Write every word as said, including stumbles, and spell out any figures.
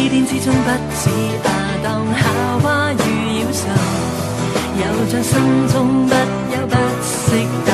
典之中不似亞當夏娃與妖獸，有像心中不休不息